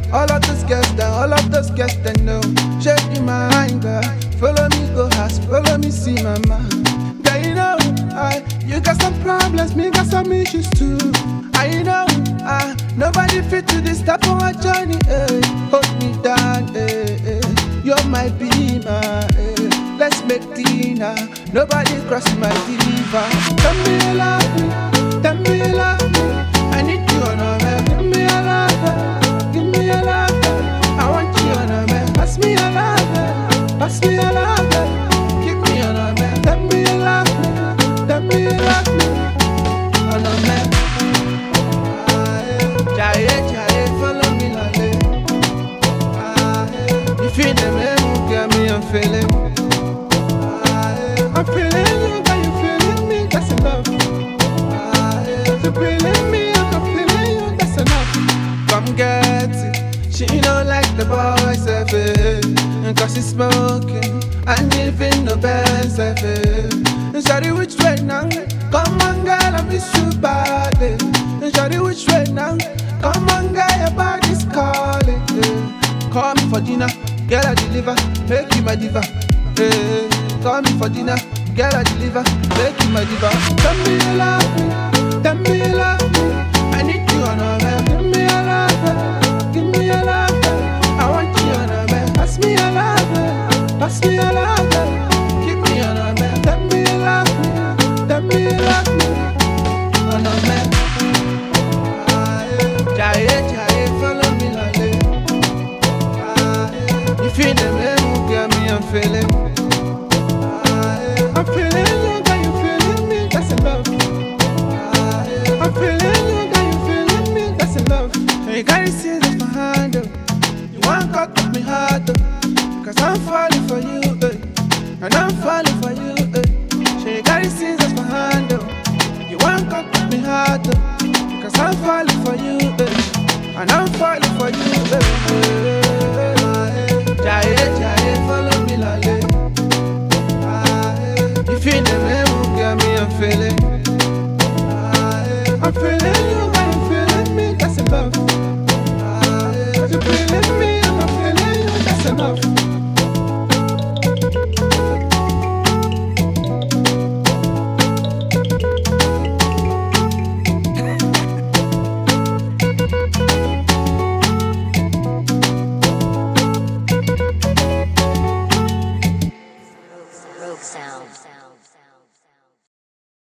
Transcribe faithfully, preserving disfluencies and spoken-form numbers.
All of those girls, then all of those girls, they know. Shaking my anger. Follow me, go house, follow me, see mama. Girl, you know, I, you got some problems, me got some issues too. I know, I, nobody fit to this type of a journey, eh. Hold me down, eh, eh. You're my beamer, eh. Let's make dinner. Nobody cross my diva. Tell me you love me, tell me you love me. I need you on a man. Give me a love, give me a love. I want you on a man. Pass me a love, pass me a love. Keep me on a man. Tell me you love me, tell me you love me. On a man. Jaye, jaye, follow me lale. You feel the man who got me, I'm feeling. I'm feeling you, but you feeling me, that's enough. You feeling me, I'm feeling you, that's enough. Come get it, she don't like the boys, eh, cause she's smoking, and living the best, eh. Shawty, which way now? Come on, girl, I miss you badly. Shawty, which way now? Come on, girl, your body's calling, eh. Call me for dinner, girl, I deliver, make you my diva, eh. Call me for dinner, girl, I deliver, make you my diva. Tell me you love me, tell me you love me. I need you on a man. Give me a love, give me a love. I want you on a man. Pass me a love, pass me a love. Keep me on a man. Tell me you love me, tell me you love me. On a man. Jaye, jaye, follow me lale. You feel the man who got me, I'm feeling. I'm feeling you, got you feeling me, that's enough. I'm feeling you, got you feeling me, that's enough. So you gotta see this my hand, oh. You want cut up me heart, oh. Cause I'm falling for you, eh. And I'm falling for you, eh. So you gotta see this my hand, oh. You want cut up me heart, oh. Cause I'm falling for you, eh. And I'm falling for you, eh. Jaye, jaye, follow me lale. You feel the man who got me, I'm feeling. I'm feeling you, but you feeling me, that's enough. You feeling me, and I'm feeling you, that's enough. Rogue sound.